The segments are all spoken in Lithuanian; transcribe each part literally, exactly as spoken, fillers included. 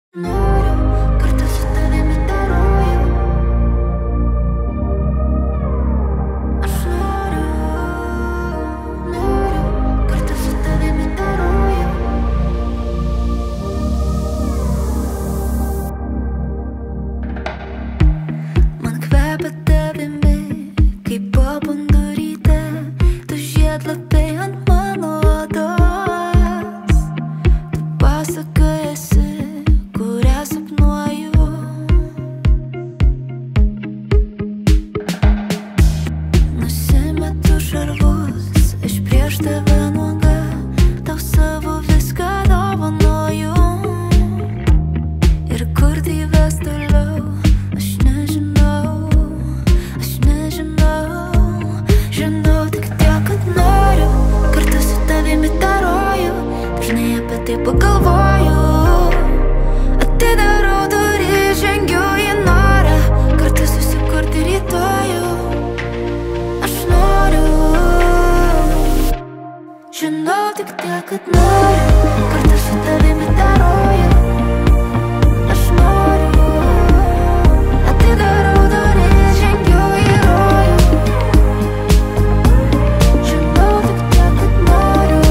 Noriu kartu su tavimi taroju. Aš noriu, noriu kartu su tavimi taroju. Man kvepia tavimi, kaip pabundu ryte, tu žiedlapiai ant mano odos. Tu pasakojasi, kurią sapnuoju. Nusimetu šarvus, aš prieš tave nuoga, tau savo viską dovanoju. Ir kur tai ves toliau, aš nežinau, aš nežinau. Žinau tik tiek, kad noriu kartu su tavimi taroju. Dažnai apie tai pagalvoju. Atidarau duris, žengiu į norą kartu susikurti rytojų. Aš noriu, žinau tik tiek, kad noriu kartu su tavimi taroju. Aš noriu, atidarau duris, žengiu į rojų. Žinau tik tiek, kad noriu.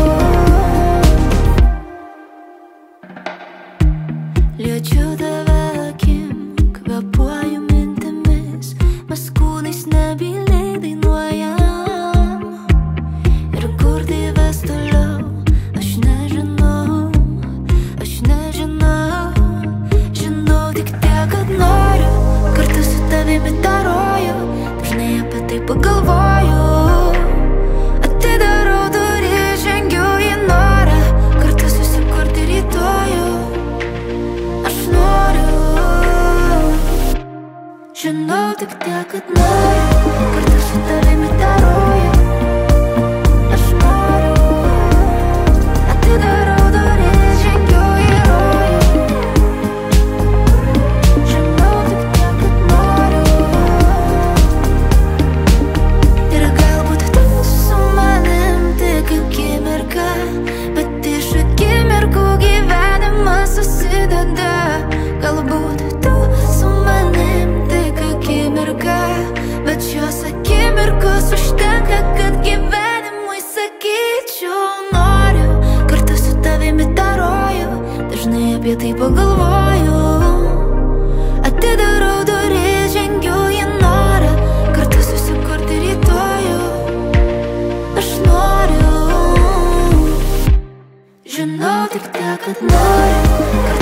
Liečiu tave akim, kvėpuoju mintimis, mes kūnais nebyliai dainuojam. Ir kur tai ves toliau, aš nežinau, aš nežinau. Žinau tik tiek, kad noriu kartu su tavimi taroju. Dažnai apie tai pagalvoju. Atidarau duris, žengiu į norą kartu susikurti rytojų. Aš noriu, žinau tik tiek, kad noriu kartu su tavimi taroju. Aš noriu, atidarau duris, žengiu į rojų. Žinau tik tiek, kad noriu. Ir galbūt tu su manim tik akimirką, bet iš akimirkų gyvenimas susideda. Galbūt tu su manim tik akimirką, bet šios akimirkos užtenka, kad gyvenimui sakyčiau noriu. Kartu su tavimi taroju, dažnai apie tai pagalvoju. Atidarau duris, žengiu į norą kartu susikurti rytojų. Aš noriu, žinau tik tiek, kad noriu.